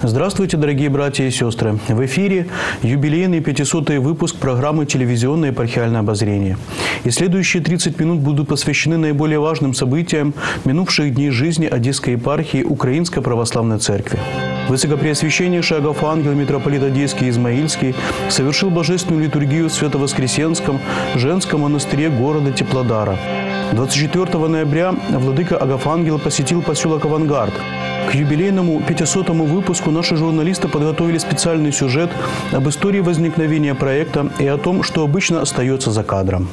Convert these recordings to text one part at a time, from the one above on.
Здравствуйте, дорогие братья и сестры! В эфире юбилейный 500-й выпуск программы «Телевизионное епархиальное обозрение». И следующие 30 минут будут посвящены наиболее важным событиям минувших дней жизни Одесской епархии Украинской Православной Церкви. Высокопреосвященнейший Агафангел митрополит Одесский и Измаильский совершил божественную литургию в Свято-Воскресенском женском монастыре города Теплодара. 24 ноября владыка Агафангел посетил поселок Авангард. К юбилейному 500-му выпуску наши журналисты подготовили специальный сюжет об истории возникновения проекта и о том, что обычно остается за кадром.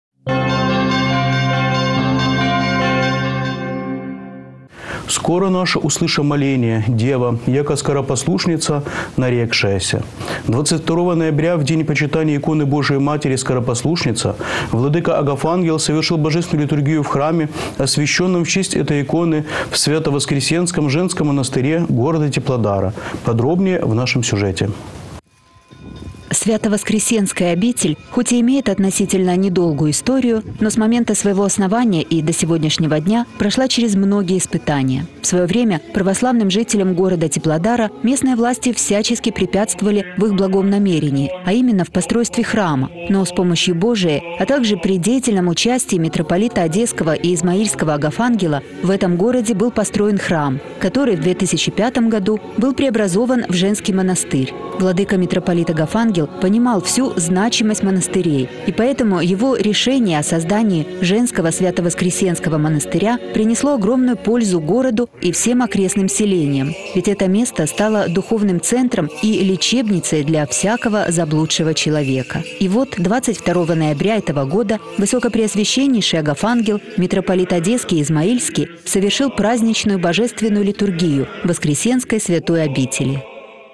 «Скоро наше услышим моление, Дева, яко скоропослушница, нарекшаяся». 22 ноября, в день почитания иконы Божией Матери Скоропослушница, владыка Агафангел совершил божественную литургию в храме, освященном в честь этой иконы в Свято-Воскресенском женском монастыре города Теплодара. Подробнее в нашем сюжете. Свято-Воскресенская обитель, хоть и имеет относительно недолгую историю, но с момента своего основания и до сегодняшнего дня прошла через многие испытания. В свое время православным жителям города Теплодара местные власти всячески препятствовали в их благом намерении, а именно в постройстве храма. Но с помощью Божией, а также при деятельном участии митрополита Одесского и Измаильского Агафангела в этом городе был построен храм, который в 2005 году был преобразован в женский монастырь. Владыка митрополит Агафангел понимал всю значимость монастырей, и поэтому его решение о создании женского Свято-Воскресенского монастыря принесло огромную пользу городу и всем окрестным селениям. Ведь это место стало духовным центром и лечебницей для всякого заблудшего человека. И вот 22 ноября этого года Высокопреосвященнейший Агафангел, митрополит Одесский и Измаильский, совершил праздничную божественную литургию в Воскресенской святой обители.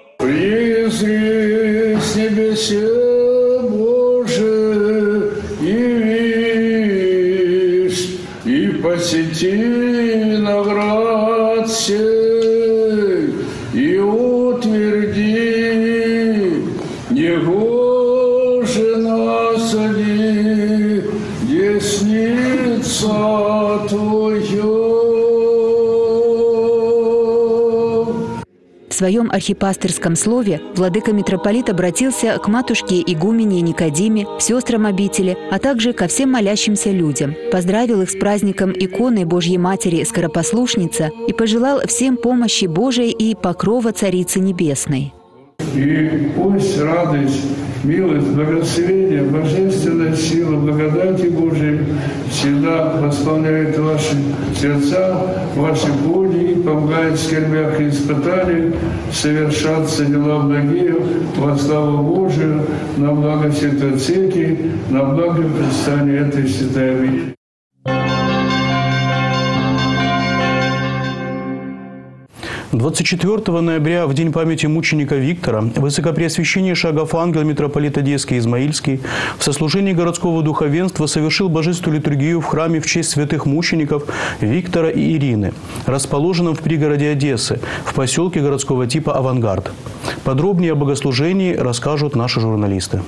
«Призри с небесе, Боже, явись, и посети виноград сей, и утверди, негоже насади, десница Твоя». В своем архипастырском слове владыка митрополит обратился к матушке игумене Никодиме, сестрам обители, а также ко всем молящимся людям. Поздравил их с праздником иконы Божьей Матери Скоропослушница и пожелал всем помощи Божией и покрова Царицы Небесной. И пусть радость, милость, благословение, божественная сила, благодати Божией всегда восполняет ваши сердца, ваши боли и помогает в скорбях и испытаниях совершаться дела благие во славу Божию, на благо Святой Церкви, на благо предстания этой святой обители. 24 ноября, в день памяти мученика Виктора, Высокопреосвященнейший Агафангел митрополит Одесский и Измаильский в сослужении городского духовенства совершил божественную литургию в храме в честь святых мучеников Виктора и Ирины, расположенном в пригороде Одессы, в поселке городского типа Авангард. Подробнее о богослужении расскажут наши журналисты.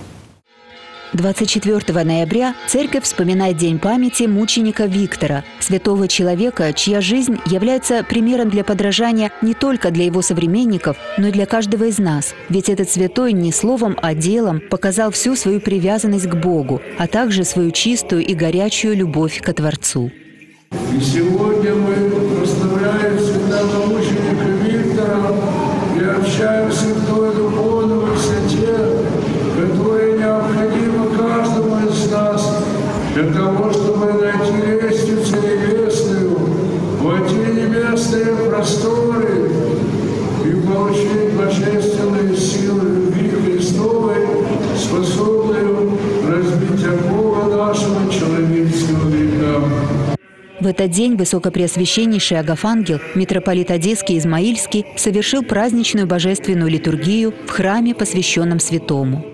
24 ноября церковь вспоминает День памяти мученика Виктора, святого человека, чья жизнь является примером для подражания не только для его современников, но и для каждого из нас. Ведь этот святой не словом, а делом показал всю свою привязанность к Богу, а также свою чистую и горячую любовь ко Творцу. И сегодня мы прославляем святого мученика Виктора и общаемся в той духовной высоте, которая необходима каждому из нас для того, чтобы найти лестницу небесную, войти в небесные просторы и получить божественные силы любви Христовой, способную разбить оковы нашего человеческого века. В этот день Высокопреосвященнейший Агафангел, митрополит Одесский и Измаильский, совершил праздничную божественную литургию в храме, посвященном святому.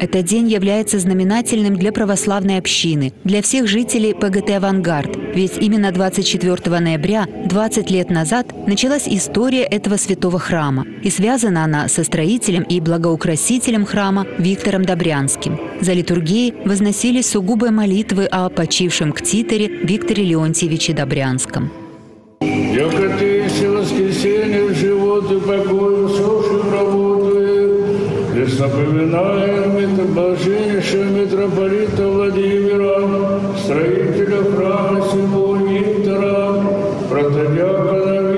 Этот день является знаменательным для православной общины, для всех жителей ПГТ «Авангард». Ведь именно 24 ноября, 20 лет назад, началась история этого святого храма. И связана она со строителем и благоукрасителем храма Виктором Добрянским. За литургией возносились сугубые молитвы о почившем ктиторе Викторе Леонтьевиче Добрянском. «Яко ты все воскресенье, живот и покой, усопшим работы, лишь напоминаем это блаженнейшего митрополита Владимира, строителя храма сего Виктора, протодиакона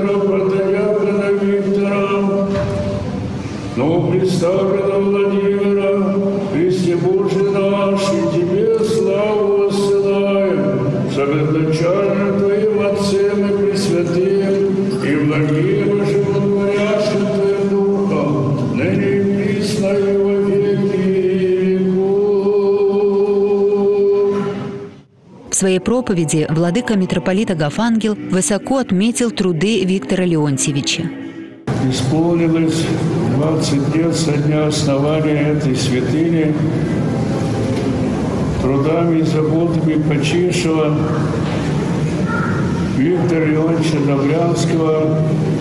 Виктора, новопредставленного Владимира, Христе Божий наш, и Тебе славу воссылаем, соведначальным Твоим Отцем и Пресвятым, и благим и животворящим Твоим Духом, ныне и присно и во веки веков». В своей проповеди владыка митрополит Агафангел высоко отметил труды Виктора Леонтьевича. Исполнилось 20 лет со дня основания этой святыни, трудами и заботами почившего Виктора Леонтьевича Добрянского,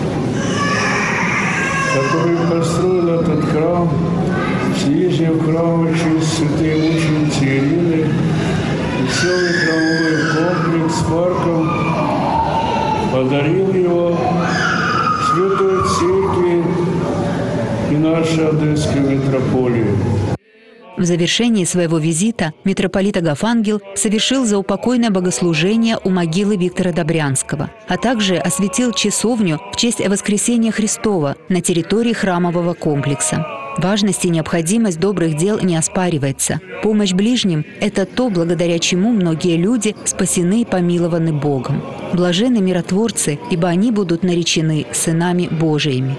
который построил этот храм с нижнего храма через святые мученицы Ирины и целый храмовой комплекс с парком, подарил его Святой Церкви и нашей Одесской митрополии. В завершении своего визита митрополит Агафангел совершил заупокойное богослужение у могилы Виктора Добрянского, а также осветил часовню в честь Воскресения Христова на территории храмового комплекса. Важность и необходимость добрых дел не оспаривается. Помощь ближним – это то, благодаря чему многие люди спасены и помилованы Богом. Блаженны миротворцы, ибо они будут наречены сынами Божиими.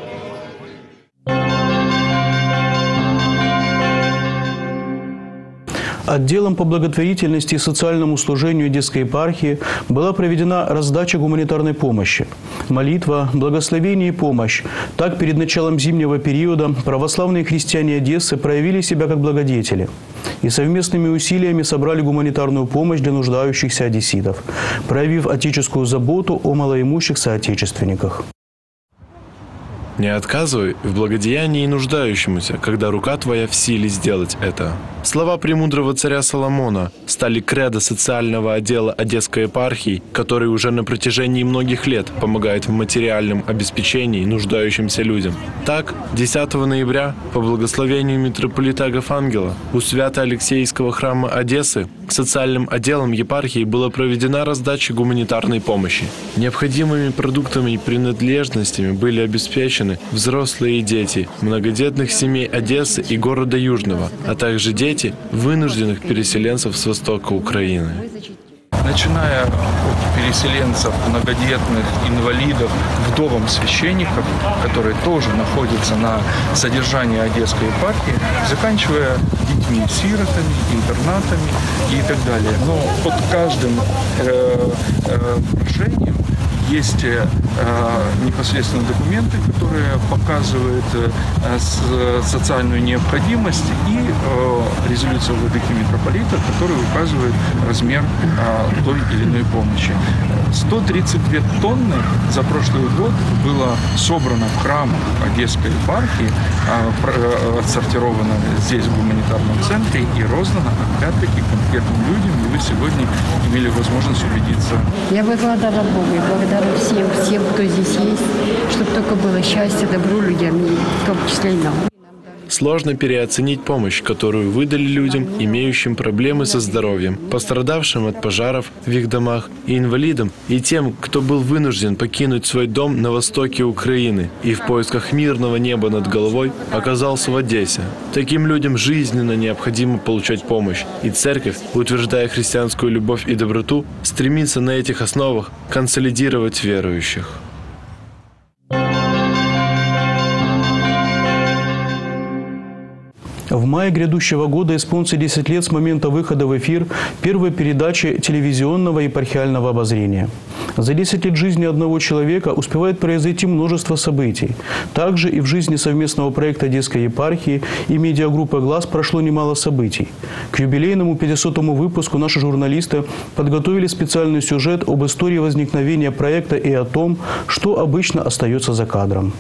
Отделом по благотворительности и социальному служению Одесской епархии была проведена раздача гуманитарной помощи. Молитва, благословение и помощь. Так, перед началом зимнего периода православные христиане Одессы проявили себя как благодетели и совместными усилиями собрали гуманитарную помощь для нуждающихся одесситов, проявив отеческую заботу о малоимущих соотечественниках. Не отказывай в благодеянии нуждающемуся, когда рука твоя в силе сделать это. Слова премудрого царя Соломона стали кредо социального отдела Одесской епархии, который уже на протяжении многих лет помогает в материальном обеспечении нуждающимся людям. Так, 10 ноября, по благословению митрополита Агафангела, у Свято-Алексеевского храма Одессы социальным отделом епархии была проведена раздача гуманитарной помощи. Необходимыми продуктами и принадлежностями были обеспечены взрослые и дети многодетных семей Одессы и города Южного, а также дети вынужденных переселенцев с востока Украины. Начиная от переселенцев, многодетных, инвалидов, вдовам священников, которые тоже находятся на содержании Одесской епархии, заканчивая детьми-сиротами, интернатами и так далее. Но под каждым прошением есть непосредственно документы, которые показывают социальную необходимость, и резолюция владыки митрополита, которая указывает размер той или иной помощи. 132 тонны за прошлый год было собрано в храмах Одесской епархии, отсортировано здесь в гуманитарном центре и роздано опять-таки конкретным людям, и вы сегодня имели возможность убедиться. Я благодарна Богу и благодарна всем, кто здесь есть, чтобы только было счастье, добро людям, и в том числе и нам. Сложно переоценить помощь, которую выдали людям, имеющим проблемы со здоровьем, пострадавшим от пожаров в их домах, и инвалидам, и тем, кто был вынужден покинуть свой дом на востоке Украины и в поисках мирного неба над головой оказался в Одессе. Таким людям жизненно необходимо получать помощь, и Церковь, утверждая христианскую любовь и доброту, стремится на этих основах консолидировать верующих. В мае грядущего года исполнится 10 лет с момента выхода в эфир первой передачи телевизионного епархиального обозрения. За 10 лет жизни одного человека успевает произойти множество событий. Также и в жизни совместного проекта Одесской епархии и медиагруппы «Глаз» прошло немало событий. К юбилейному 500-му выпуску наши журналисты подготовили специальный сюжет об истории возникновения проекта и о том, что обычно остается за кадром.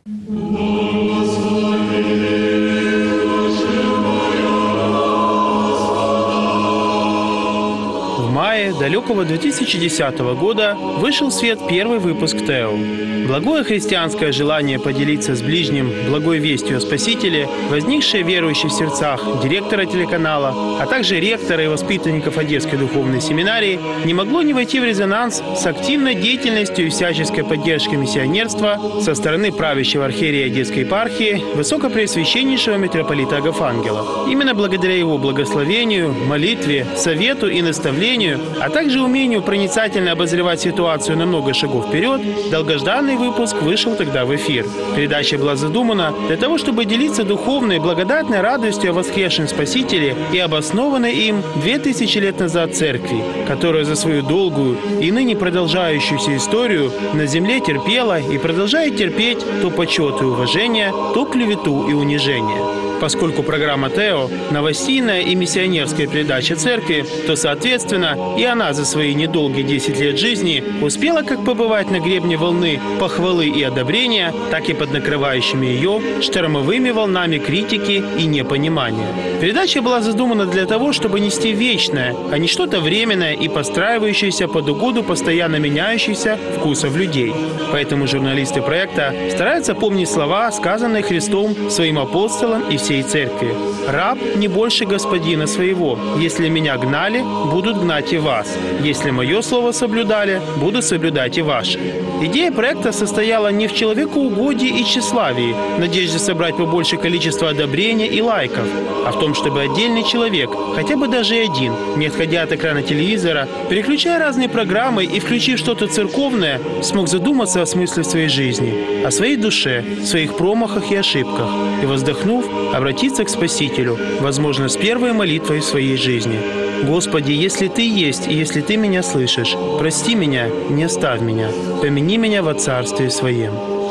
В мае далекого 2010 года вышел в свет первый выпуск ТЭО. Благое христианское желание поделиться с ближним благой вестью о Спасителе, возникшее в верующих сердцах директора телеканала, а также ректора и воспитанников Одесской духовной семинарии, не могло не войти в резонанс с активной деятельностью и всяческой поддержкой миссионерства со стороны правящего архиерея Одесской епархии, высокопреосвященнейшего митрополита Агафангела. Именно благодаря его благословению, молитве, совету и наставлению, а также умению проницательно обозревать ситуацию на много шагов вперед, долгожданный выпуск вышел тогда в эфир. Передача была задумана для того, чтобы делиться духовной, благодатной радостью о воскресшем Спасителе и обоснованной им 2000 лет назад церкви, которая за свою долгую и ныне продолжающуюся историю на земле терпела и продолжает терпеть то почет и уважение, то клевету и унижение. Поскольку программа ТЭО – новостейная и миссионерская передача церкви, то, соответственно, и она за свои недолгие 10 лет жизни успела как побывать на гребне волны похвалы и одобрения, так и под накрывающими ее штормовыми волнами критики и непонимания. Передача была задумана для того, чтобы нести вечное, а не что-то временное и подстраивающееся под угоду постоянно меняющихся вкусов людей. Поэтому журналисты проекта стараются помнить слова, сказанные Христом своим апостолам и всей церкви. «Раб не больше господина своего. Если меня гнали, будут гнать и вас. Если мое слово соблюдали, будут соблюдать и ваше». Идея проекта состояла не в человекоугодии и тщеславии, надежде собрать побольше количество одобрения и лайков, а в том, чтобы отдельный человек, хотя бы даже один, не отходя от экрана телевизора, переключая разные программы и включив что-то церковное, смог задуматься о смысле своей жизни, о своей душе, своих промахах и ошибках, и, воздохнув, обратиться к Спасителю, возможно, с первой молитвой в своей жизни. «Господи, если Ты есть и если Ты меня слышишь, прости меня, не оставь меня, помяни меня во Царстве Своем».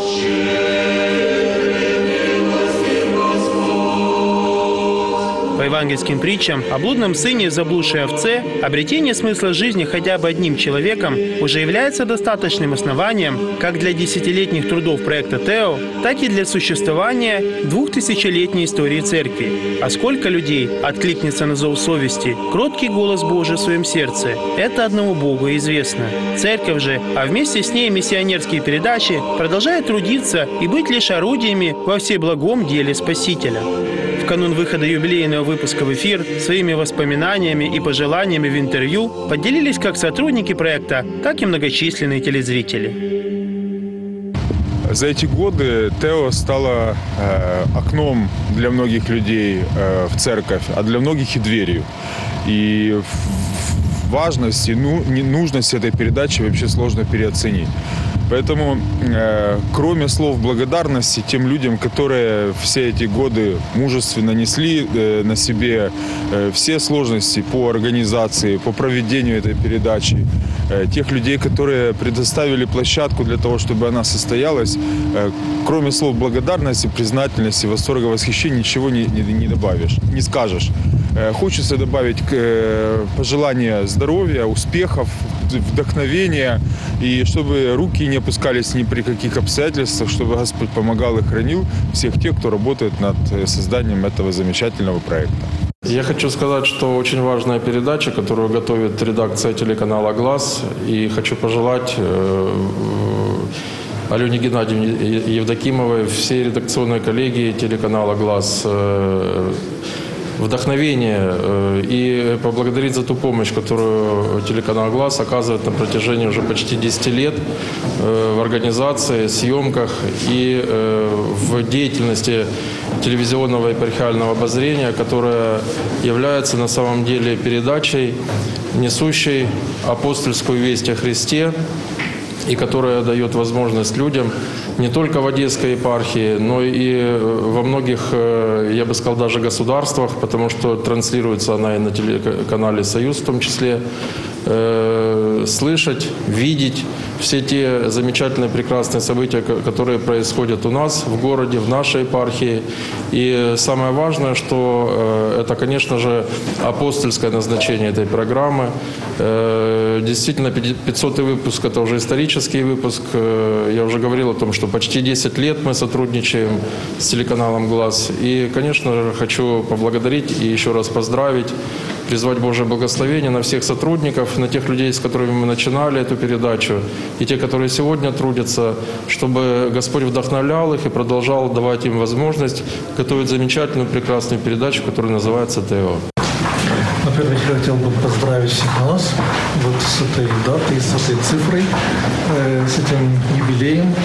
По евангельским притчам о блудном сыне и заблудшей овце обретение смысла жизни хотя бы одним человеком уже является достаточным основанием как для десятилетних трудов проекта ТЭО, так и для существования 2000-летней истории церкви. А сколько людей откликнется на зов совести, кроткий голос Божий в своем сердце, это одному Богу известно. Церковь же, а вместе с ней миссионерские передачи, продолжает трудиться и быть лишь орудиями во всеблагом деле Спасителя. В канун выхода юбилейного выпуска в эфир своими воспоминаниями и пожеланиями в интервью поделились как сотрудники проекта, так и многочисленные телезрители. За эти годы ТЭО стало окном для многих людей в церковь, а для многих и дверью. И важность и нужность этой передачи вообще сложно переоценить. Поэтому, кроме слов благодарности тем людям, которые все эти годы мужественно несли на себе все сложности по организации, по проведению этой передачи, тех людей, которые предоставили площадку для того, чтобы она состоялась, кроме слов благодарности, признательности, восторга, восхищения, ничего не добавишь, не скажешь. Хочется добавить пожелания здоровья, успехов, вдохновения, и чтобы руки не опускались ни при каких обстоятельствах, чтобы Господь помогал и хранил всех тех, кто работает над созданием этого замечательного проекта. Я хочу сказать, что очень важная передача, которую готовит редакция телеканала «Глаз», и хочу пожелать Алене Геннадьевне Евдокимовой, всей редакционной коллегии телеканала «Глаз» вдохновение и поблагодарить за ту помощь, которую телеканал «Глаз» оказывает на протяжении уже почти 10 лет в организации, съемках и в деятельности телевизионного епархиального обозрения, которая является на самом деле передачей, несущей апостольскую весть о Христе, и которая дает возможность людям не только в Одесской епархии, но и во многих, я бы сказал, даже государствах, потому что транслируется она и на телеканале «Союз» в том числе, слышать, видеть все те замечательные, прекрасные события, которые происходят у нас в городе, в нашей епархии. И самое важное, что это, конечно же, апостольское назначение этой программы. Действительно, 500-й выпуск – это уже исторический выпуск. Я уже говорил о том, что почти 10 лет мы сотрудничаем с телеканалом «Глаз». И, конечно же, хочу поблагодарить и еще раз поздравить, призвать Божье благословение на всех сотрудников, на тех людей, с которыми мы начинали эту передачу, и те, которые сегодня трудятся, чтобы Господь вдохновлял их и продолжал давать им возможность готовить замечательную, прекрасную передачу, которая называется «ТЭО». Во-первых, я хотел бы поздравить всех нас вот с этой датой, с этой цифрой, с этим юбилеем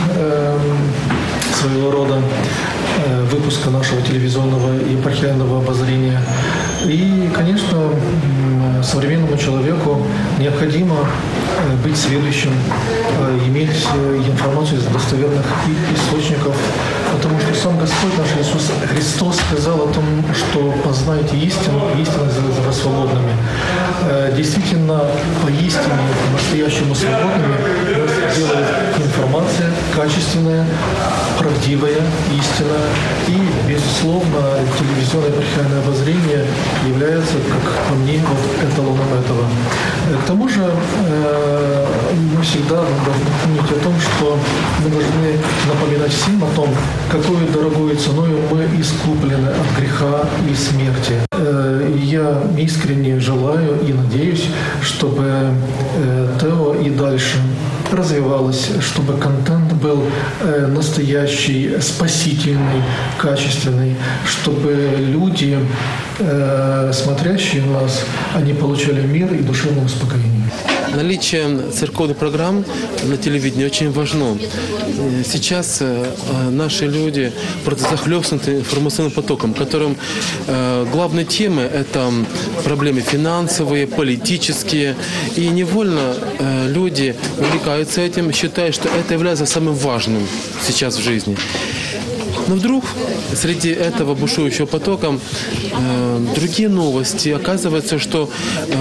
своего рода выпуска нашего телевизионного и епархиального обозрения. И, конечно, современному человеку необходимо быть сведущим, иметь информацию из достоверных источников, потому что сам Господь наш Иисус Христос сказал о том, что познайте истину, и истина сделает вас свободными. Действительно, поистине, по-настоящему свободными нас делает информация качественная, правдивая, истина. И, безусловно, телевизионное епархиальное обозрение является, как по мне, вот эталоном этого. К тому же мы всегда должны помнить о том, что мы должны напоминать всем о том, какой дорогой ценой мы искуплены от греха и смерти. Я искренне желаю и надеюсь, чтобы ТЭО и дальше развивалось, чтобы контент был настоящий, спасительный, качественный, чтобы люди, смотрящие нас, они получали мир и душевное успокоение. Наличие церковных программ на телевидении очень важно. Сейчас наши люди просто захлестнуты информационным потоком, которым главной темой это проблемы финансовые, политические. И невольно люди увлекаются этим, считая, что это является самым важным сейчас в жизни. Но вдруг среди этого бушующего потока другие новости. Оказывается, что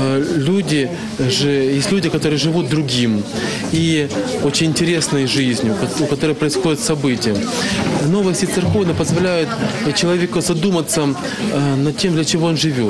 есть люди, которые живут другим и очень интересной жизнью, у которой происходят события. Новости церковные позволяют человеку задуматься над тем, для чего он живет,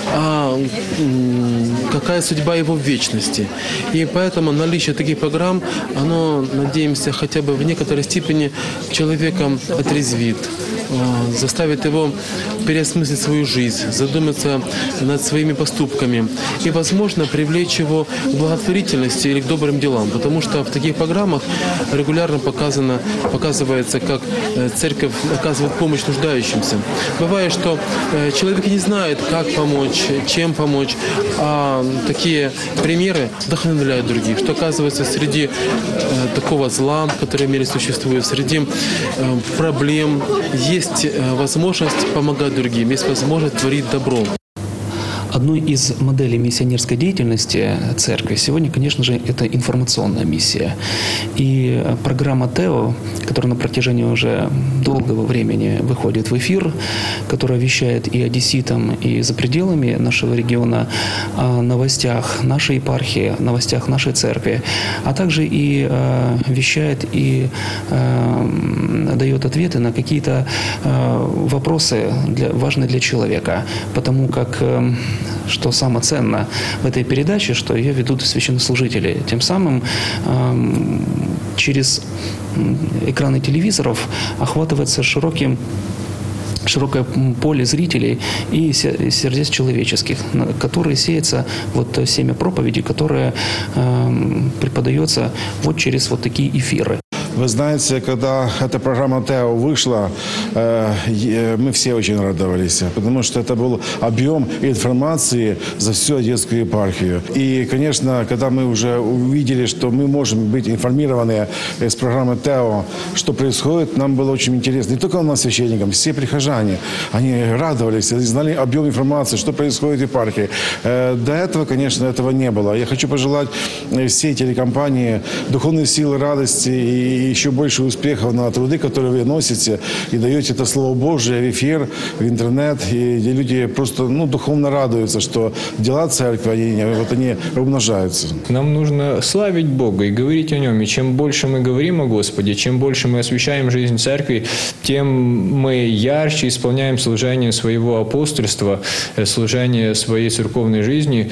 какая судьба его в вечности. И поэтому наличие таких программ, оно, надеемся, хотя бы в некоторой степени человека отрезвит, заставит его переосмыслить свою жизнь, задуматься над своими поступками и, возможно, привлечь его к благотворительности или к добрым делам. Потому что в таких программах регулярно показывается, как церковь оказывает помощь нуждающимся. Бывает, что человек не знает, как помочь, чем помочь, а такие примеры вдохновляют других, что, оказывается, среди такого зла, который в мире существует, среди проблем есть возможность помогать другим, есть возможность творить добро. Одной из моделей миссионерской деятельности церкви сегодня, конечно же, это информационная миссия. И программа ТЭО, которая на протяжении уже долгого времени выходит в эфир, которая вещает и одесситам, и за пределами нашего региона о новостях нашей епархии, новостях нашей церкви, а также и вещает и дает ответы на какие-то вопросы, важные для человека. Потому как что самое ценное в этой передаче, что ее ведут священнослужители. Тем самым через экраны телевизоров охватывается широкое поле зрителей и сердец человеческих, на которые сеется вот семя проповеди, которое преподается вот через вот такие эфиры. Вы знаете, когда эта программа ТЭО вышла, мы все очень радовались, потому что это был объем информации за всю Одесскую епархию. И, конечно, когда мы уже увидели, что мы можем быть информированы с программы ТЭО, что происходит, нам было очень интересно. Не только нам, священникам, все прихожане, они радовались, знали объем информации, что происходит в епархии. До этого, конечно, этого не было. Я хочу пожелать всей телекомпании духовной силы, радости и еще больше успехов на труды, которые вы носите и даете это Слово Божие в эфир, в интернет. И люди просто духовно радуются, что дела церкви, они умножаются. Нам нужно славить Бога и говорить о Нем. И чем больше мы говорим о Господе, чем больше мы освящаем жизнь церкви, тем мы ярче исполняем служение своего апостольства, служение своей церковной жизни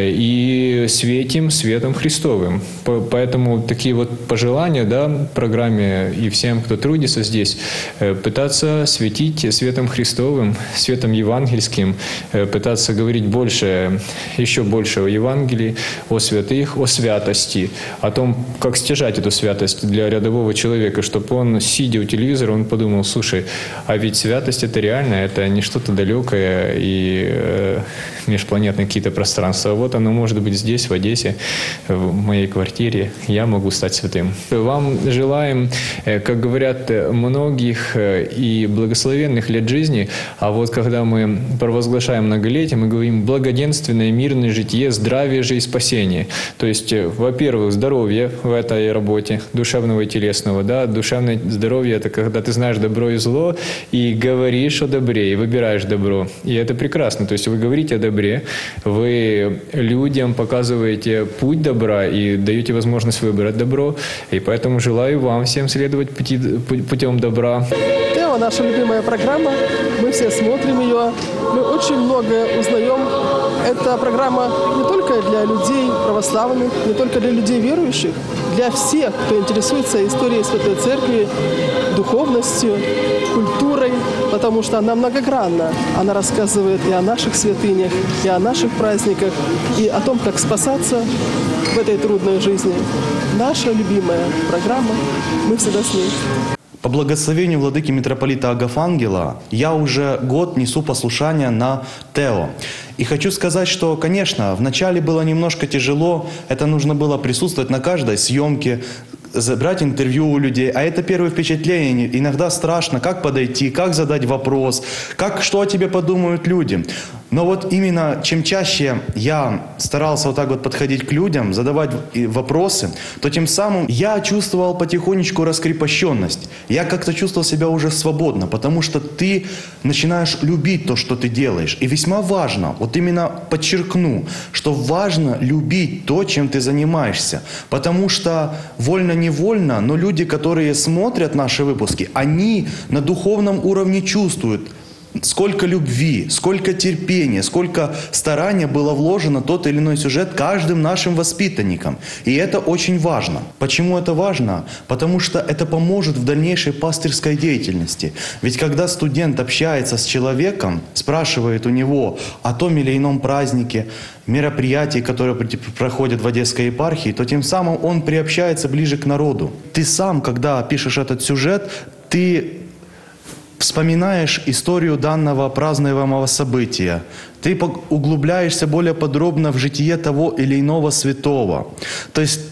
и светим светом Христовым. Поэтому такие вот пожелания, программе и всем, кто трудится здесь, пытаться светить светом Христовым, светом евангельским, пытаться говорить больше, еще больше о Евангелии, о святых, о святости, о том, как стяжать эту святость для рядового человека, чтобы он, сидя у телевизора, он подумал: слушай, а ведь святость это реально, это не что-то далекое и межпланетные какие-то пространства. Вот оно может быть здесь, в Одессе, в моей квартире. Я могу стать святым. Вам желаем, как говорят, многих и благословенных лет жизни, а вот когда мы провозглашаем многолетие, мы говорим благоденственное, мирное житие, здравие же и спасение. То есть, во-первых, здоровье в этой работе, душевного и телесного. Душевное здоровье – это когда ты знаешь добро и зло, и говоришь о добре, и выбираешь добро. И это прекрасно. То есть вы говорите о добре, вы людям показываете путь добра и даете возможность выбрать добро. И поэтому желаю вам всем следовать путем добра. ТЭО – наша любимая программа. Мы все смотрим ее. Мы очень многое узнаем. Эта программа не только для людей православных, не только для людей верующих, для всех, кто интересуется историей Святой Церкви, духовностью, культурой, потому что она многогранна. Она рассказывает и о наших святынях, и о наших праздниках, и о том, как спасаться в этой трудной жизни. Наша любимая программа. Мы всегда с ней. По благословению владыки митрополита Агафангела я уже год несу послушание на ТЭО. И хочу сказать, что, конечно, вначале было немножко тяжело, это нужно было присутствовать на каждой съемке, забрать интервью у людей, а это первое впечатление. Иногда страшно, как подойти, как задать вопрос, что о тебе подумают люди. Но вот именно чем чаще я старался вот так вот подходить к людям, задавать вопросы, то тем самым я чувствовал потихонечку раскрепощенность. Я как-то чувствовал себя уже свободно, потому что ты начинаешь любить то, что ты делаешь. И весьма важно, вот именно подчеркну, что важно любить то, чем ты занимаешься. Потому что вольно-невольно, но люди, которые смотрят наши выпуски, они на духовном уровне чувствуют, сколько любви, сколько терпения, сколько старания было вложено в тот или иной сюжет каждым нашим воспитанникам. И это очень важно. Почему это важно? Потому что это поможет в дальнейшей пастырской деятельности. Ведь когда студент общается с человеком, спрашивает у него о том или ином празднике, мероприятий, которые проходят в Одесской епархии, то тем самым он приобщается ближе к народу. Ты сам, когда пишешь этот сюжет, ты вспоминаешь историю данного празднуемого события. Ты углубляешься более подробно в житие того или иного святого. То есть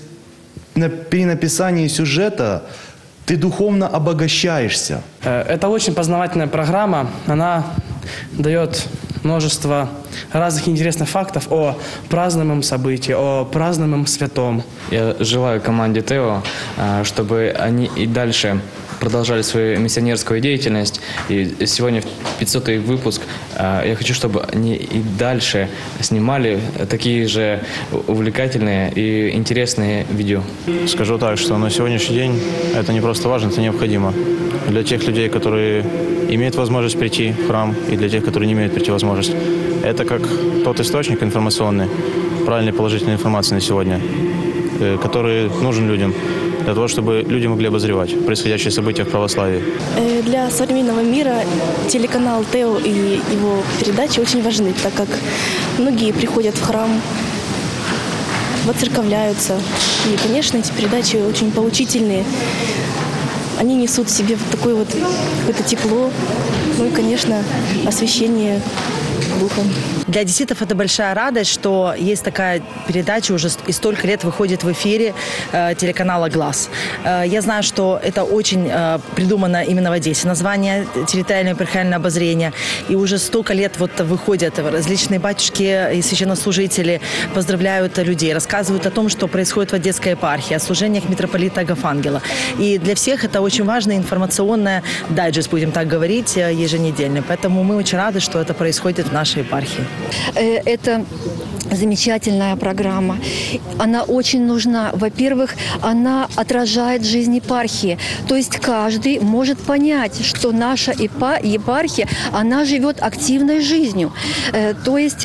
при написании сюжета ты духовно обогащаешься. Это очень познавательная программа. Она дает множество разных интересных фактов о празднуемом событии, о празднуемом святом. Я желаю команде ТЭО, чтобы они и дальше продолжали свою миссионерскую деятельность. И сегодня 500-й выпуск. Я хочу, чтобы они и дальше снимали такие же увлекательные и интересные видео. Скажу так, что на сегодняшний день это не просто важно, это необходимо. Для тех людей, которые имеют возможность прийти в храм, и для тех, которые не имеют прийти возможность. Это как тот источник информационный, правильной положительной информации на сегодня, который нужен людям, для того, чтобы люди могли обозревать происходящие события в православии. Для современного мира телеканал ТЭО и его передачи очень важны, так как многие приходят в храм воцерковляются. И, конечно, эти передачи очень поучительные. Они несут в себе вот такое вот какое-то тепло, ну и, конечно, освящение духом. Для одесситов это большая радость, что есть такая передача, уже и столько лет выходит в эфире телеканала «Глаз». Я знаю, что это очень придумано именно в Одессе. Название «Территориальное епархиальное обозрение». И уже столько лет вот выходят различные батюшки и священнослужители, поздравляют людей, рассказывают о том, что происходит в Одесской епархии, о служениях митрополита Агафангела. И для всех это очень важная информационная дайджест, будем так говорить, еженедельный. Поэтому мы очень рады, что это происходит в нашей епархии. Это замечательная программа. Она очень нужна. Во-первых, она отражает жизнь епархии. То есть каждый может понять, что наша епархия, она живет активной жизнью. То есть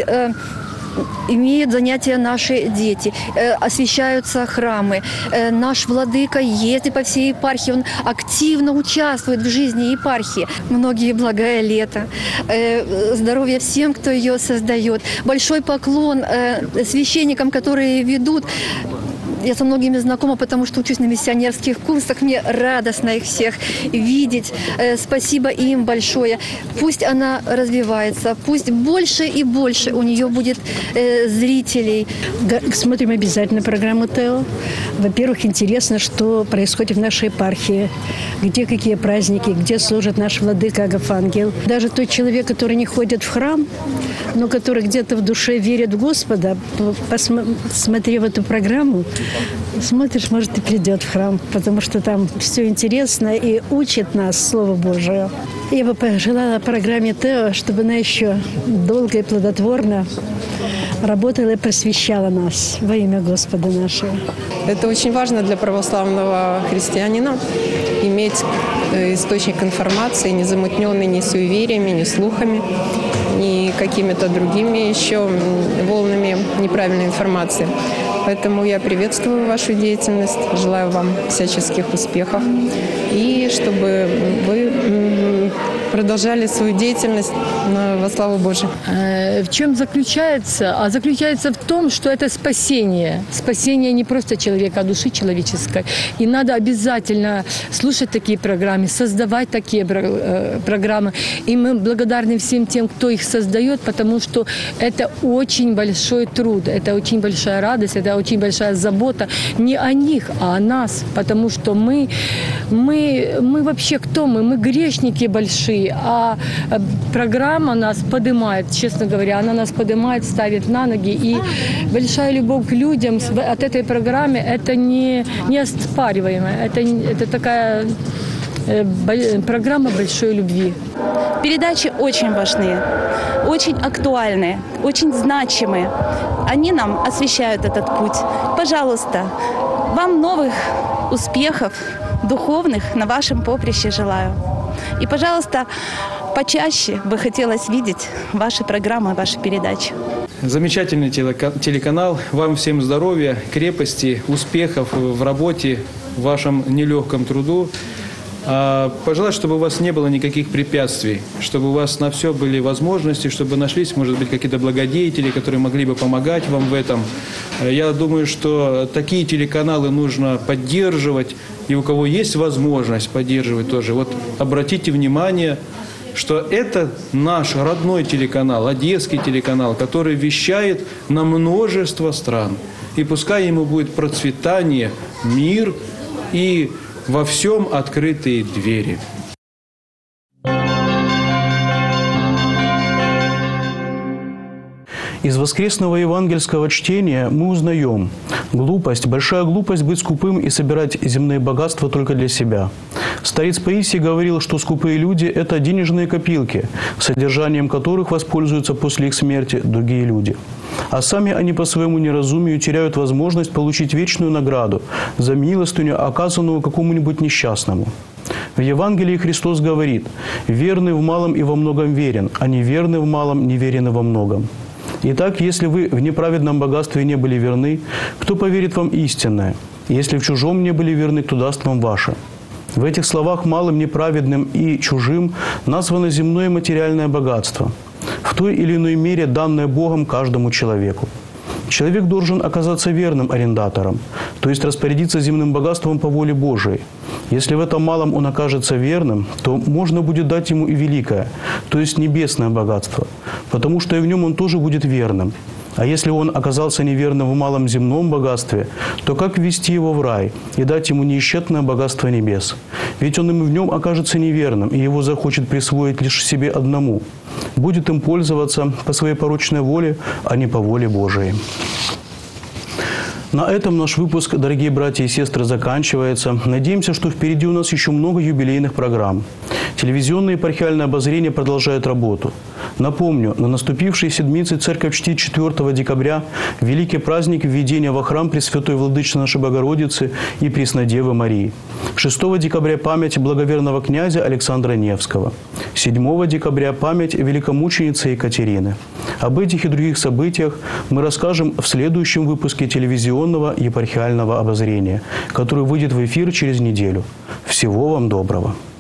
имеют занятия наши дети, освящаются храмы. Наш владыка ездит по всей епархии, он активно участвует в жизни епархии. Многие благое лето, здоровья всем, кто ее создает. Большой поклон священникам, которые ведут. Я со многими знакома, потому что учусь на миссионерских курсах. Мне радостно их всех видеть. Спасибо им большое. Пусть она развивается, пусть больше и больше у нее будет зрителей. Смотрим обязательно программу ТЭО. Во-первых, интересно, что происходит в нашей епархии, где какие праздники, где служит наш владыка Агафангел. Даже тот человек, который не ходит в храм, но который где-то в душе верит в Господа, посмотрев эту программу, смотришь, может, и придет в храм, потому что там все интересно и учит нас Слову Божию. Я бы пожелала программе ТЭО, чтобы она еще долго и плодотворно работала и просвещала нас во имя Господа нашего. Это очень важно для православного христианина иметь источник информации, не замутненный ни суевериями, ни слухами, ни какими-то другими еще волнами неправильной информации. Поэтому я приветствую вашу деятельность, желаю вам всяческих успехов и чтобы вы продолжали свою деятельность во славу Божию. В чем заключается? А заключается в том, что это спасение. Спасение не просто человека, а души человеческой. И надо обязательно слушать такие программы, создавать такие программы. И мы благодарны всем тем, кто их создает, потому что это очень большой труд, это очень большая радость, это очень большая забота не о них, а о нас. Потому что мы вообще кто мы? Мы грешники большие. А программа нас поднимает, честно говоря, она нас поднимает, ставит на ноги. И большая любовь к людям от этой программы, это не оспариваемая. Это такая программа большой любви. Передачи очень важны, очень актуальны, очень значимые. Они нам освещают этот путь. Пожалуйста, вам новых успехов духовных на вашем поприще желаю. И, пожалуйста, почаще бы хотелось видеть ваши программы, ваши передачи. Замечательный телеканал. Вам всем здоровья, крепости, успехов в работе, в вашем нелегком труду. Пожелать, чтобы у вас не было никаких препятствий, чтобы у вас на все были возможности, чтобы нашлись, может быть, какие-то благодетели, которые могли бы помогать вам в этом. Я думаю, что такие телеканалы нужно поддерживать, и у кого есть возможность поддерживать тоже. Вот обратите внимание, что это наш родной телеканал, одесский телеканал, который вещает на множество стран. И пускай ему будет процветание, мир и во всем открытые двери. Из воскресного евангельского чтения мы узнаем: глупость, большая глупость быть скупым и собирать земные богатства только для себя. Старец Паисий говорил, что скупые люди – это денежные копилки, содержанием которых воспользуются после их смерти другие люди. А сами они по своему неразумию теряют возможность получить вечную награду за милостыню, оказанную какому-нибудь несчастному. В Евангелии Христос говорит: «Верный в малом и во многом верен, а неверный в малом неверен и во многом». Итак, если вы в неправедном богатстве не были верны, кто поверит вам истинное? Если в чужом не были верны, кто даст вам ваше? В этих словах малым, неправедным и чужим названо земное материальное богатство, в той или иной мере данное Богом каждому человеку. Человек должен оказаться верным арендатором, то есть распорядиться земным богатством по воле Божией. Если в этом малом он окажется верным, то можно будет дать ему и великое, то есть небесное богатство, потому что и в нем он тоже будет верным. А если он оказался неверным в малом земном богатстве, то как ввести его в рай и дать ему неисчетное богатство небес? Ведь он им в нем окажется неверным, и его захочет присвоить лишь себе одному. Будет им пользоваться по своей порочной воле, а не по воле Божией. На этом наш выпуск, дорогие братья и сестры, заканчивается. Надеемся, что впереди у нас еще много юбилейных программ. Телевизионное епархиальное обозрение продолжает работу. Напомню, на наступившей седмице Церковь чтит 4 декабря великий праздник введения во храм Пресвятой Владычицы нашей Богородицы и Преснодевы Марии. 6 декабря память благоверного князя Александра Невского. 7 декабря память великомученицы Екатерины. Об этих и других событиях мы расскажем в следующем выпуске телевизионного епархиального обозрения, который выйдет в эфир через неделю. Всего вам доброго!